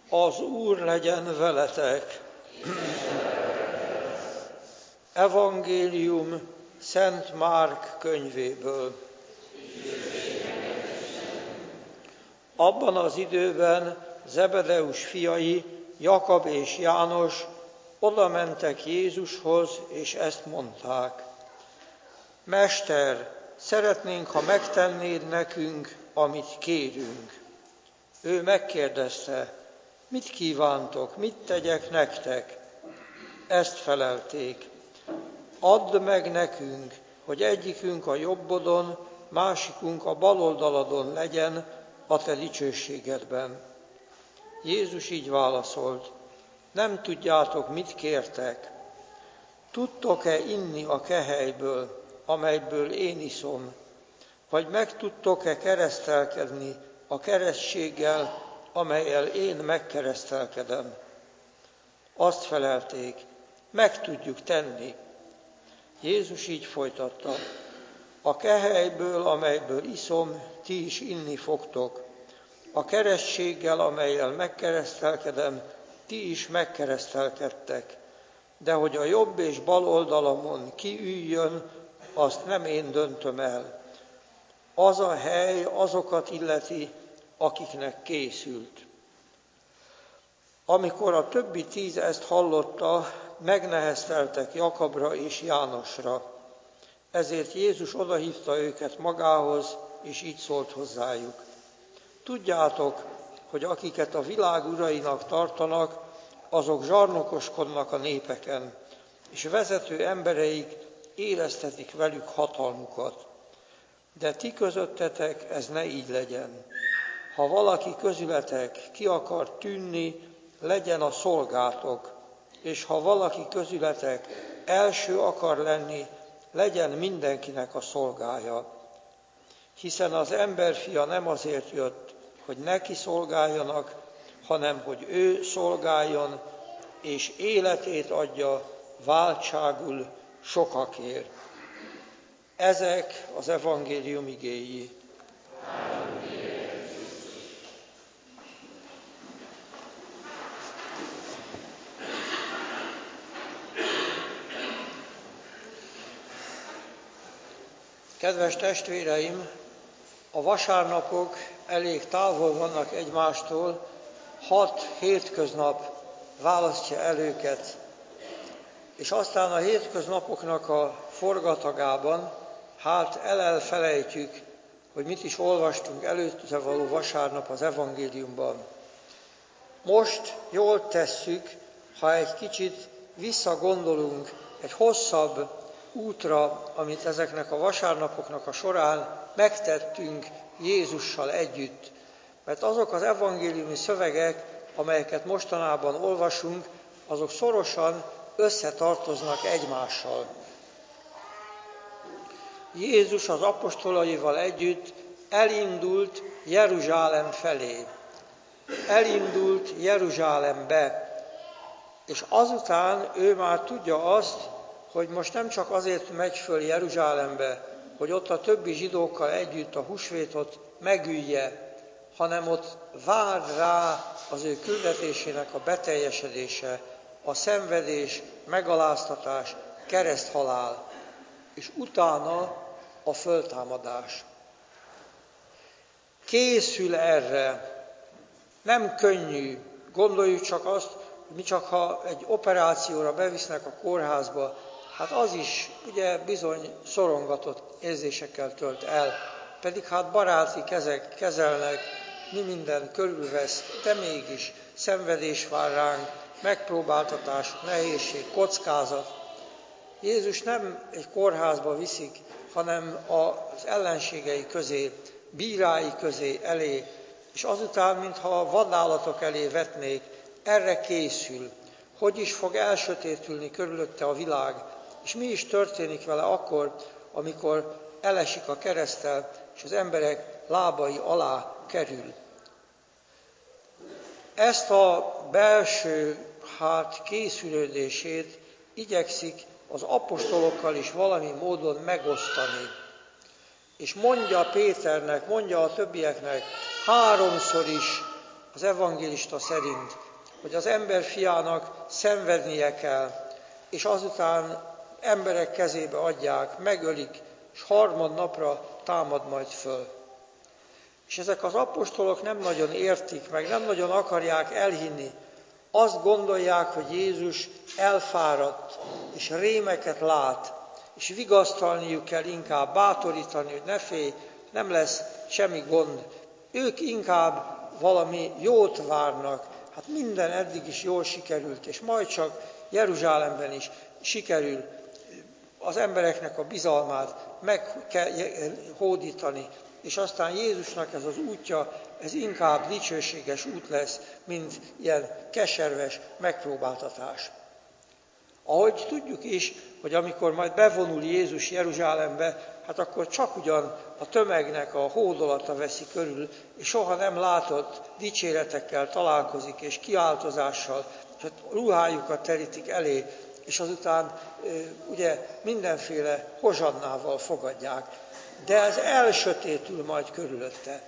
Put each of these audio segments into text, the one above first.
Az Úr legyen veletek! Evangélium Szent Márk könyvéből. Abban az időben Zebedeus fiai, Jakab és János oda mentek Jézushoz, és ezt mondták: Mester, szeretnénk, ha megtennéd nekünk, amit kérünk. Ő megkérdezte: Mit kívántok, mit tegyek nektek? Ezt felelték: Add meg nekünk, hogy egyikünk a jobbodon, másikunk a baloldaladon legyen a te dicsőségedben. Jézus így válaszolt: Nem tudjátok, mit kértek. Tudtok-e inni a kehelyből, amelyből én iszom? Vagy meg tudtok-e keresztelkedni a keresztséggel, amellyel én megkeresztelkedem? Azt felelték: Meg tudjuk tenni. Jézus így folytatta: A kehelyből, amelyből iszom, ti is inni fogtok. A keresztséggel, amellyel megkeresztelkedem, ti is megkeresztelkedtek. De hogy a jobb és bal oldalamon ki üljön, azt nem én döntöm el. Az a hely azokat illeti, akiknek készült. Amikor a többi 10 ezt hallotta, megnehezteltek Jakabra és Jánosra. Ezért Jézus odahívta őket magához, és így szólt hozzájuk: Tudjátok, hogy akiket a világ urainak tartanak, azok zsarnokoskodnak a népeken, és vezető embereik éreztetik velük hatalmukat. De ti közöttetek ez ne így legyen. Ha valaki közületek ki akar tűnni, legyen a szolgátok, és ha valaki közületek első akar lenni, legyen mindenkinek a szolgája. Hiszen az emberfia nem azért jött, hogy neki szolgáljanak, hanem hogy ő szolgáljon, és életét adja váltságul sokakért. Ezek az evangélium igéi. Kedves testvéreim, a vasárnapok elég távol vannak egymástól, 6 hétköznap választja el őket. És aztán a hétköznapoknak a forgatagában, elfelejtjük, hogy mit is olvastunk előtte való vasárnap az evangéliumban. Most jól tesszük, ha egy kicsit visszagondolunk egy hosszabb útra, amit ezeknek a vasárnapoknak a során megtettünk Jézussal együtt. Mert azok az evangéliumi szövegek, amelyeket mostanában olvasunk, azok szorosan összetartoznak egymással. Jézus az apostolaival együtt elindult Jeruzsálem felé. Elindult Jeruzsálembe, és azután ő már tudja azt, hogy most nem csak azért megy föl Jeruzsálembe, hogy ott a többi zsidókkal együtt a húsvétot megülje, hanem ott vár rá az ő küldetésének a beteljesedése, a szenvedés, megaláztatás, kereszthalál, és utána a föltámadás. Készül erre. Nem könnyű. Gondoljuk csak azt, mi csak ha egy operációra bevisznek a kórházba, hát az is ugye bizony szorongatott érzésekkel tölt el. Pedig hát baráti kezek kezelnek, mi minden körülvesz, de mégis szenvedés vár ránk, megpróbáltatás, nehézség, kockázat. Jézus nem egy kórházba viszik, hanem az ellenségei közé, bírái közé, elé, és azután, mintha vadállatok elé vetnék, erre készül. Hogy is fog elsötétülni körülötte a világ, és mi is történik vele akkor, amikor elesik a kereszttel, és az emberek lábai alá kerül. Ezt a belső készülődését igyekszik az apostolokkal is valami módon megosztani. És mondja Péternek, mondja a többieknek, 3-szor is az evangélista szerint, hogy az ember fiának szenvednie kell, és azután emberek kezébe adják, megölik, és harmadnapra támad majd föl. És ezek az apostolok nem nagyon értik meg, nem nagyon akarják elhinni. Azt gondolják, hogy Jézus elfáradt, és rémeket lát, és vigasztalniuk kell inkább, bátorítani, hogy ne félj, nem lesz semmi gond. Ők inkább valami jót várnak. Hát minden eddig is jól sikerült, és majd csak Jeruzsálemben is sikerül az embereknek a bizalmát meghódítani, és aztán Jézusnak ez az útja, ez inkább dicsőséges út lesz, mint ilyen keserves megpróbáltatás. Ahogy tudjuk is, hogy amikor majd bevonul Jézus Jeruzsálembe, hát akkor csak ugyan a tömegnek a hódolata veszi körül, és soha nem látott dicséretekkel találkozik, és kiáltozással, és a ruhájukat terítik elé, és azután ugye mindenféle hozsannával fogadják. De ez elsötétül majd körülötte.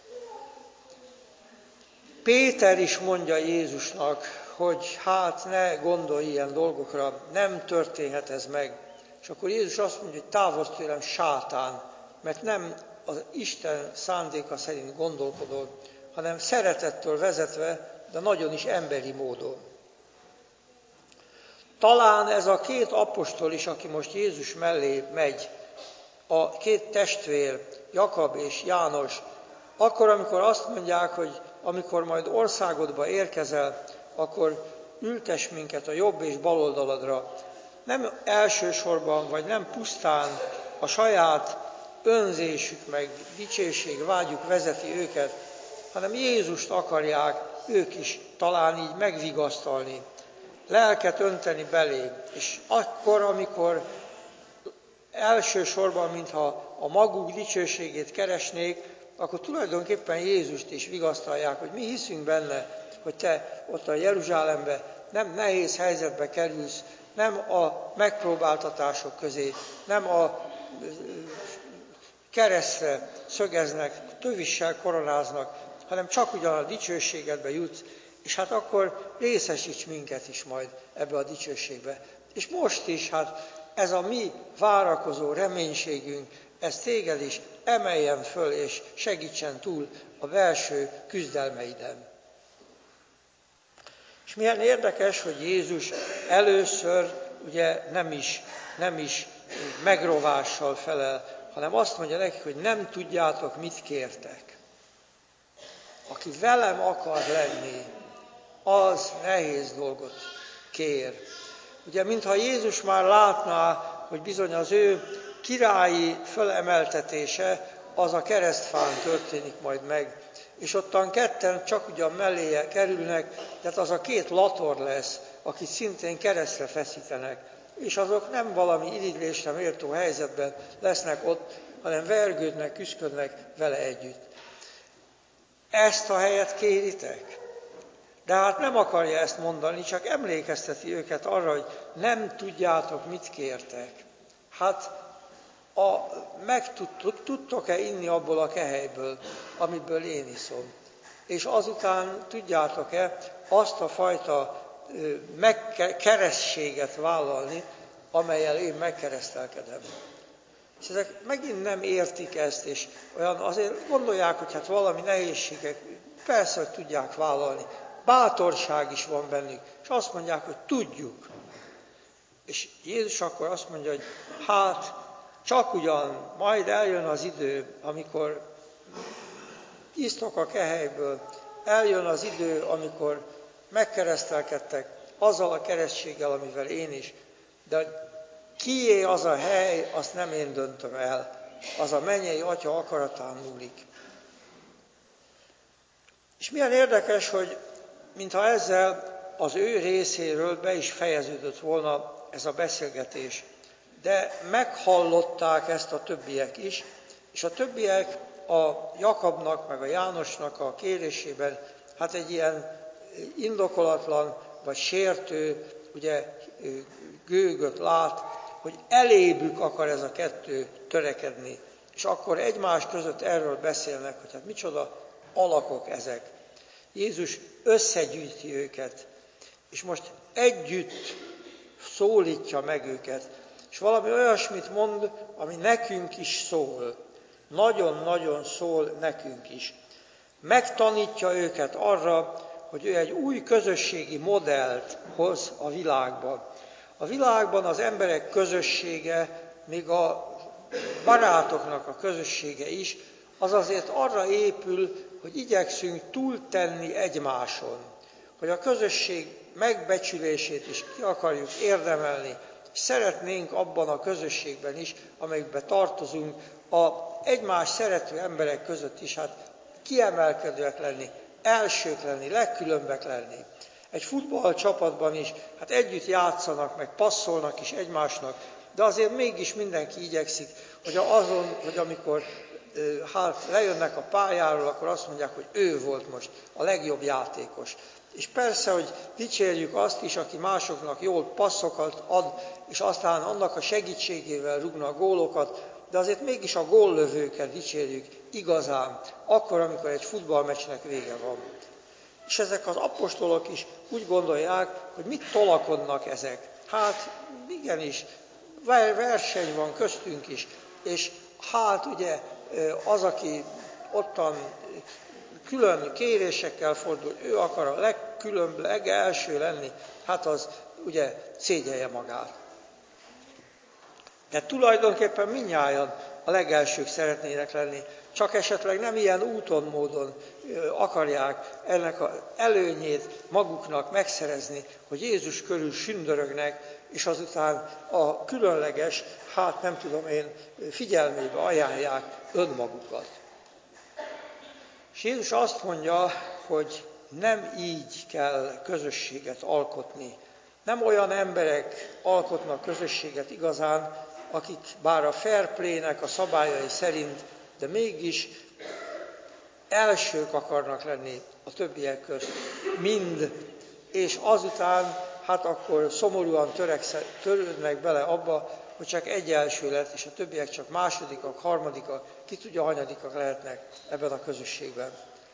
Péter is mondja Jézusnak, hogy hát ne gondolj ilyen dolgokra, nem történhet ez meg. És akkor Jézus azt mondja, hogy távozz tőlem, sátán, mert nem az Isten szándéka szerint gondolkodol, hanem szeretettől vezetve, de nagyon is emberi módon. Talán ez a két apostol is, aki most Jézus mellé megy, a két testvér, Jakab és János, akkor, amikor azt mondják, hogy amikor majd országodba érkezel, akkor ültess minket a jobb és bal oldaladra. Nem elsősorban, vagy nem pusztán a saját önzésük, meg dicsőség, vágyuk vezeti őket, hanem Jézust akarják ők is talán így megvigasztalni, lelket önteni belé. És akkor, amikor elsősorban, mintha a maguk dicsőségét keresnék, akkor tulajdonképpen Jézust is vigasztalják, hogy mi hiszünk benne, hogy te ott a Jeruzsálemben nem nehéz helyzetbe kerülsz, nem a megpróbáltatások közé, nem a keresztre szögeznek, tövissel koronáznak, hanem csak ugyan a dicsőségedbe jutsz, és hát akkor részesíts minket is majd ebbe a dicsőségbe. És most is, hát ez a mi várakozó reménységünk, ez téged is emeljen föl és segítsen túl a belső küzdelmeiden. És milyen érdekes, hogy Jézus először ugye nem is megrovással felel, hanem azt mondja nekik, hogy nem tudjátok, mit kértek. Aki velem akar lenni, az nehéz dolgot kér. Ugye, mintha Jézus már látná, hogy bizony az ő királyi fölemeltetése, az a keresztfán történik majd meg. És ottan ketten csak ugyan melléje kerülnek, tehát az a két lator lesz, akit szintén keresztre feszítenek. És azok nem valami irigylésre méltó helyzetben lesznek ott, hanem vergődnek, küszködnek vele együtt. Ezt a helyet kéritek? De hát nem akarja ezt mondani, csak emlékezteti őket arra, hogy nem tudjátok, mit kértek. Hát tudtok-e inni abból a kehelyből, amiből én iszom? És azután tudjátok-e azt a fajta keresztséget vállalni, amellyel én megkeresztelkedem? És ezek megint nem értik ezt, és olyan azért gondolják, hogy hát valami nehézségek, persze, hogy tudják vállalni. Bátorság is van bennük, és azt mondják, hogy tudjuk. És Jézus akkor azt mondja, hogy hát csak ugyan majd eljön az idő, amikor isztok a kehelyből, eljön az idő, amikor megkeresztelkedtek azzal a keresztséggel, amivel én is, de kié az a hely, azt nem én döntöm el, az a mennyei Atya akaratán múlik. És milyen érdekes, hogy mintha ezzel az ő részéről be is fejeződött volna ez a beszélgetés. De meghallották ezt a többiek is, és a többiek a Jakabnak, meg a Jánosnak a kérésében, hát egy ilyen indokolatlan, vagy sértő, ugye gőgöt lát, hogy elébük akar ez a kettő törekedni. És akkor egymás között erről beszélnek, hogy hát micsoda alakok ezek. Jézus összegyűjti őket, és most együtt szólítja meg őket, és valami olyasmit mond, ami nekünk is szól. Nagyon-nagyon szól nekünk is. Megtanítja őket arra, hogy ő egy új közösségi modellt hoz a világba. A világban az emberek közössége, még a barátoknak a közössége is, az azért arra épül, hogy igyekszünk túltenni egymáson. Hogy a közösség megbecsülését is ki akarjuk érdemelni, és szeretnénk abban a közösségben is, amelyikben tartozunk, a egymás szerető emberek között is kiemelkedőek lenni, elsők lenni, legkülönbek lenni. Egy futballcsapatban is együtt játszanak, meg passzolnak is egymásnak, de azért mégis mindenki igyekszik, hogy amikor lejönnek a pályáról, akkor azt mondják, hogy ő volt most a legjobb játékos. És persze, hogy dicsérjük azt is, aki másoknak jól passzokat ad, és aztán annak a segítségével rúgna a gólokat, de azért mégis a góllövőket dicsérjük igazán, akkor, amikor egy futballmeccsnek vége van. És ezek az apostolok is úgy gondolják, hogy mit tolakodnak ezek. Igenis, verseny van köztünk is, és ugye az, aki ottan külön kérésekkel fordul, ő akar a legelső lenni, az ugye szégyelje magát. De tulajdonképpen mindnyájan a legelsők szeretnének lenni, csak esetleg nem ilyen úton, módon akarják ennek az előnyét maguknak megszerezni, hogy Jézus körül sündörögnek, és azután a különleges, figyelmébe ajánlják önmagukat. És Jézus azt mondja, hogy nem így kell közösséget alkotni. Nem olyan emberek alkotnak közösséget igazán, akik bár a fair play-nek a szabályai szerint, de mégis elsők akarnak lenni a többiek közt. Mind, és azután akkor szomorúan törődnek bele abba, hogy csak egy első lett, és a többiek csak másodikak, harmadikak, ki tudja, hanyadikak lehetnek ebben a közösségben.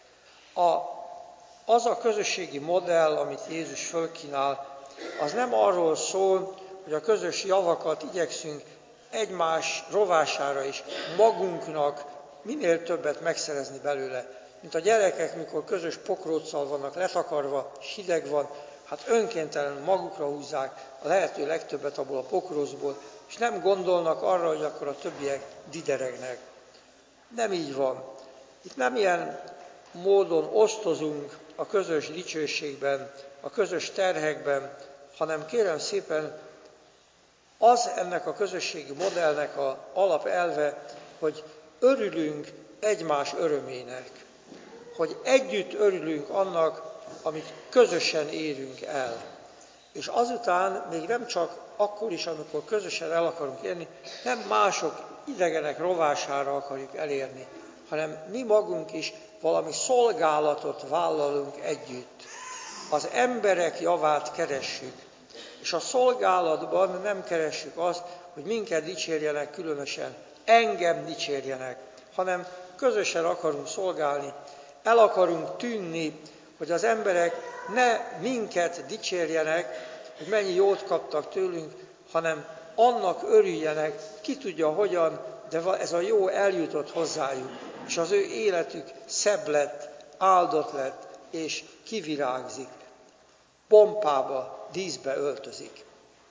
Az a közösségi modell, amit Jézus fölkínál, az nem arról szól, hogy a közös javakat igyekszünk egymás rovására is magunknak minél többet megszerezni belőle. Mint a gyerekek, mikor közös pokróccal vannak letakarva, és hideg van, önkéntelenül magukra húzzák a lehető legtöbbet abból a pokrócból, és nem gondolnak arra, hogy akkor a többiek dideregnek. Nem így van. Itt nem ilyen módon osztozunk a közös dicsőségben, a közös terhekben, hanem kérem szépen, az ennek a közösségi modellnek az alapelve, hogy örülünk egymás örömének, hogy együtt örülünk annak, amit közösen érünk el. És azután még nem csak akkor is, amikor közösen el akarunk érni, nem mások idegenek rovására akarjuk elérni, hanem mi magunk is valami szolgálatot vállalunk együtt. Az emberek javát keressük, és a szolgálatban nem keressük azt, hogy minket dicsérjenek különösen, engem dicsérjenek, hanem közösen akarunk szolgálni, el akarunk tűnni, hogy az emberek ne minket dicsérjenek, hogy mennyi jót kaptak tőlünk, hanem annak örüljenek, ki tudja hogyan, de ez a jó eljutott hozzájuk, és az ő életük szebb lett, áldott lett, és kivirágzik, pompába, díszbe öltözik.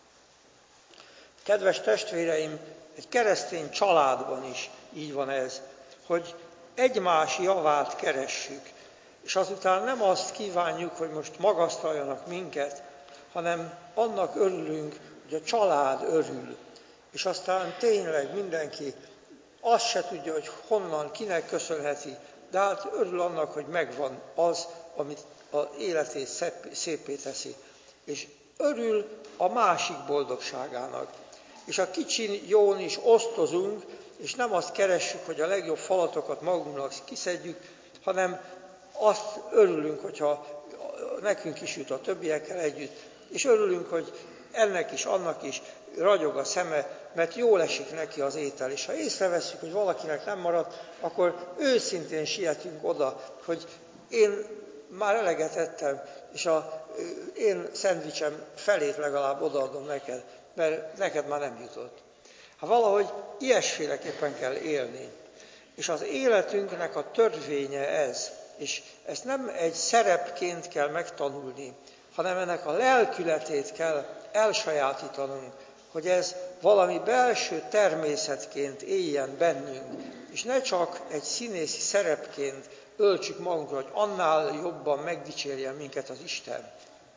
Kedves testvéreim, egy keresztény családban is így van ez, hogy egymás javát keressük, és azután nem azt kívánjuk, hogy most magasztaljanak minket, hanem annak örülünk, hogy a család örül. És aztán tényleg mindenki azt se tudja, hogy honnan, kinek köszönheti, de örül annak, hogy megvan az, amit az életét szépé teszi. És örül a másik boldogságának. És a kicsin jón is osztozunk, és nem azt keressük, hogy a legjobb falatokat magunknak kiszedjük, hanem azt örülünk, hogyha nekünk is jut a többiekkel együtt, és örülünk, hogy ennek is, annak is ragyog a szeme, mert jól esik neki az étel. És ha észrevesszük, hogy valakinek nem maradt, akkor őszintén sietünk oda, hogy én már eleget ettem, és én szendvicsem felét legalább odaadom neked, mert neked már nem jutott. Hát valahogy ilyesféleképpen kell élni. És az életünknek a törvénye ez, és ezt nem egy szerepként kell megtanulni, hanem ennek a lelkületét kell elsajátítanunk, hogy ez valami belső természetként éljen bennünk, és ne csak egy színészi szerepként öltsük magunkra, hogy annál jobban megdicsérjen minket az Isten.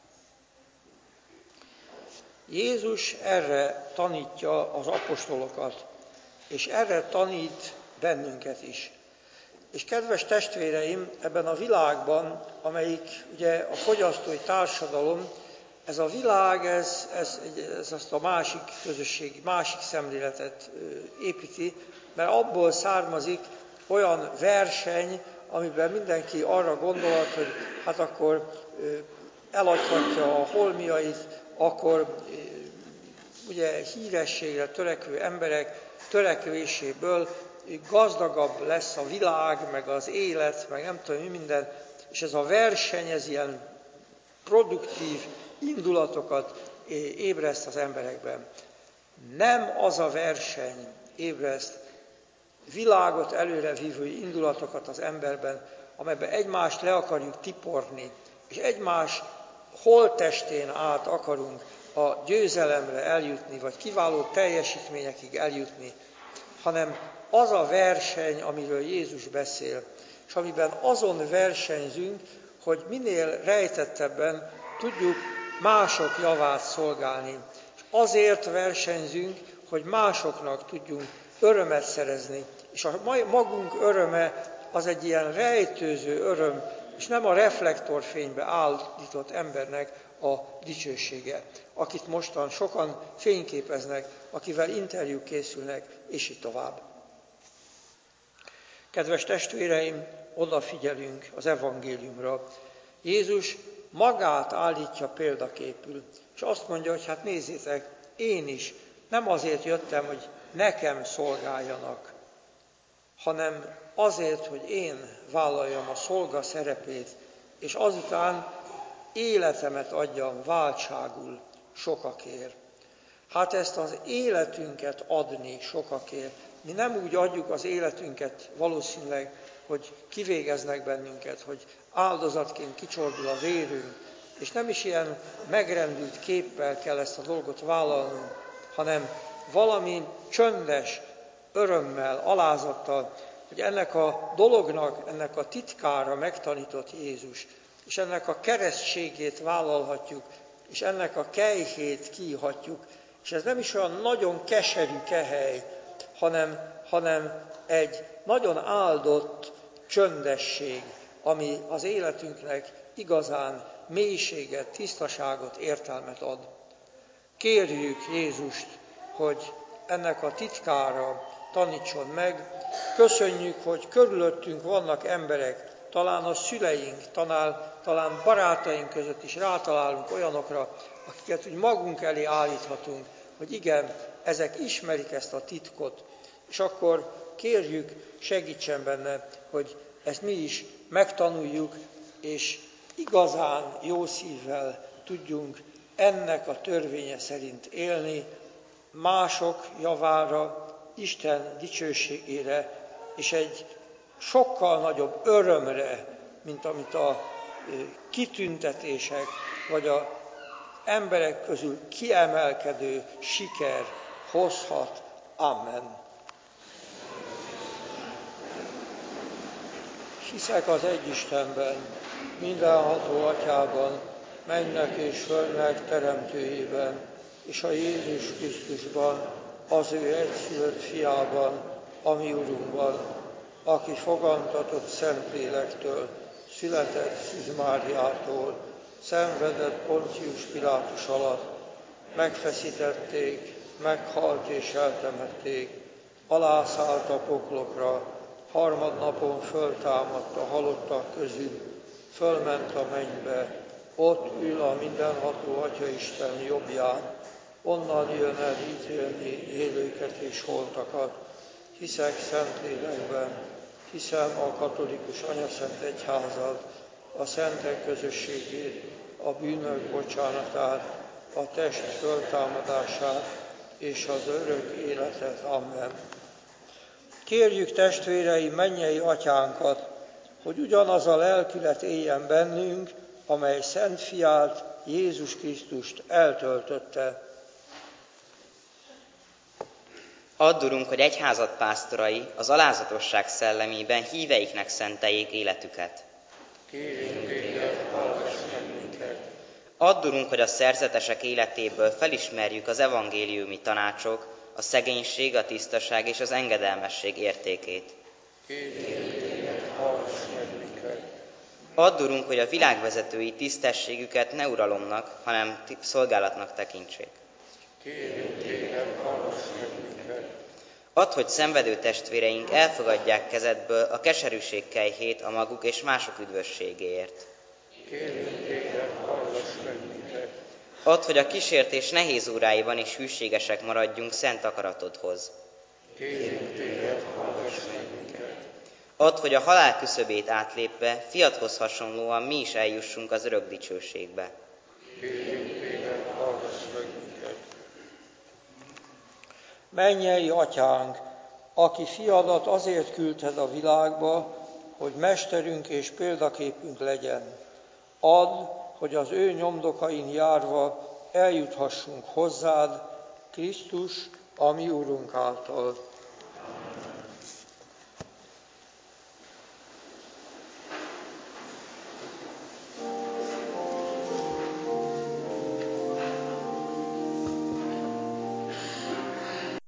Jézus erre tanítja az apostolokat, és erre tanít bennünket is. És kedves testvéreim, ebben a világban, amelyik ugye a fogyasztói társadalom, ez a világ, ez azt a másik közösség, másik szemléletet építi, mert abból származik olyan verseny, amiben mindenki arra gondolat, hogy hát akkor eladhatja a holmiait, akkor ugye hírességre törekvő emberek törekvéséből gazdagabb lesz a világ, meg az élet, meg nem tudom mi minden, és ez a verseny, ez ilyen produktív indulatokat ébreszt az emberekben. Nem az a verseny ébreszt világot előrevívő indulatokat az emberben, amelyben egymást le akarjuk tiporni, és egymás holttestén át akarunk a győzelemre eljutni, vagy kiváló teljesítményekig eljutni, hanem az a verseny, amiről Jézus beszél, és amiben azon versenyzünk, hogy minél rejtettebben tudjuk mások javát szolgálni. És azért versenyzünk, hogy másoknak tudjunk örömet szerezni. És a magunk öröme az egy ilyen rejtőző öröm, és nem a reflektorfénybe állított embernek a dicsősége, akit mostan sokan fényképeznek, akivel interjúk készülnek, és így tovább. Kedves testvéreim, odafigyelünk az evangéliumra. Jézus magát állítja példaképül, és azt mondja, hogy hát nézzétek, én is nem azért jöttem, hogy nekem szolgáljanak, hanem azért, hogy én vállaljam a szolga szerepét, és azután életemet adjam váltságul sokakért. Hát ezt az életünket adni sokakért. Mi nem úgy adjuk az életünket valószínűleg, hogy kivégeznek bennünket, hogy áldozatként kicsordul a vérünk, és nem is ilyen megrendült képpel kell ezt a dolgot vállalnunk, hanem valami csöndes örömmel, alázattal, hogy ennek a dolognak, ennek a titkára megtanított Jézus, és ennek a keresztségét vállalhatjuk, és ennek a kejhét kiihatjuk, és ez nem is olyan nagyon keserű kehely, hanem egy nagyon áldott csöndesség, ami az életünknek igazán mélységet, tisztaságot, értelmet ad. Kérjük Jézust, hogy ennek a titkára tanítson meg. Köszönjük, hogy körülöttünk vannak emberek, talán a szüleink, talán barátaink között is rátalálunk olyanokra, akiket úgy magunk elé állíthatunk, hogy igen, ezek ismerik ezt a titkot, és akkor kérjük, segítsen benne, hogy ezt mi is megtanuljuk, és igazán jó szívvel tudjunk ennek a törvénye szerint élni, mások javára, Isten dicsőségére, és egy sokkal nagyobb örömre, mint amit a kitüntetések, vagy az emberek közül kiemelkedő siker hozhat. Amen. Hiszek az egy Istenben, mindenható Atyában, mennek és földnek teremtőjében, és a Jézus Krisztusban, az ő egyszülött fiában, a mi Urunkban, aki fogantatott Szentlélektől, született Szűz Máriától, szenvedett Poncius Pilátus alatt, megfeszítették, meghalt és eltemették, alászállt a poklokra, harmadnapon föltámadt a halottak közül, fölment a mennybe, ott ül a mindenható Atyaisten jobbján, onnan jön el ítélni élőket és holtakat. Hiszek Szentlélekben, hiszem a katolikus anyaszent egyházat, a szentek közösségét, a bűnök bocsánatát, a test föltámadását és az örök életet. Amen. Kérjük, testvéreim, mennyei atyánkat, hogy ugyanaz a lelkület éljen bennünk, amely Szent Fiát, Jézus Krisztust eltöltötte. Add, Urunk, hogy egyházad pásztorai az alázatosság szellemében híveiknek szenteljék életüket. Kérjünk téged, hallgass meg minket. Add, Urunk, hogy a szerzetesek életéből felismerjük az evangéliumi tanácsok, a szegénység, a tisztaság és az engedelmesség értékét. Kérjünk téged, hallgass meg minket. Add, Urunk, hogy a világvezetői tisztességüket ne uralomnak, hanem szolgálatnak tekintsék. Kérjünk téged, hallgass meg minket. Add, hogy szenvedő testvéreink elfogadják kezedből a keserűség kelyhét a maguk és mások üdvösségéért. Kérjünk téged, hallgass meg minket. Add, hogy a kísértés nehéz óráiban is hűségesek maradjunk szent akaratodhoz. Kérjünk téged, hallgass meg minket. Add, hogy a halál küszöbét átlépve fiadhoz hasonlóan mi is eljussunk az örök dicsőségbe. Kérjünk téged, hallgass meg minket. Mennyei atyánk, aki fiadat azért küldted a világba, hogy mesterünk és példaképünk legyen. Add, hogy az ő nyomdokain járva eljuthassunk hozzád, Krisztus, a mi Urunk által.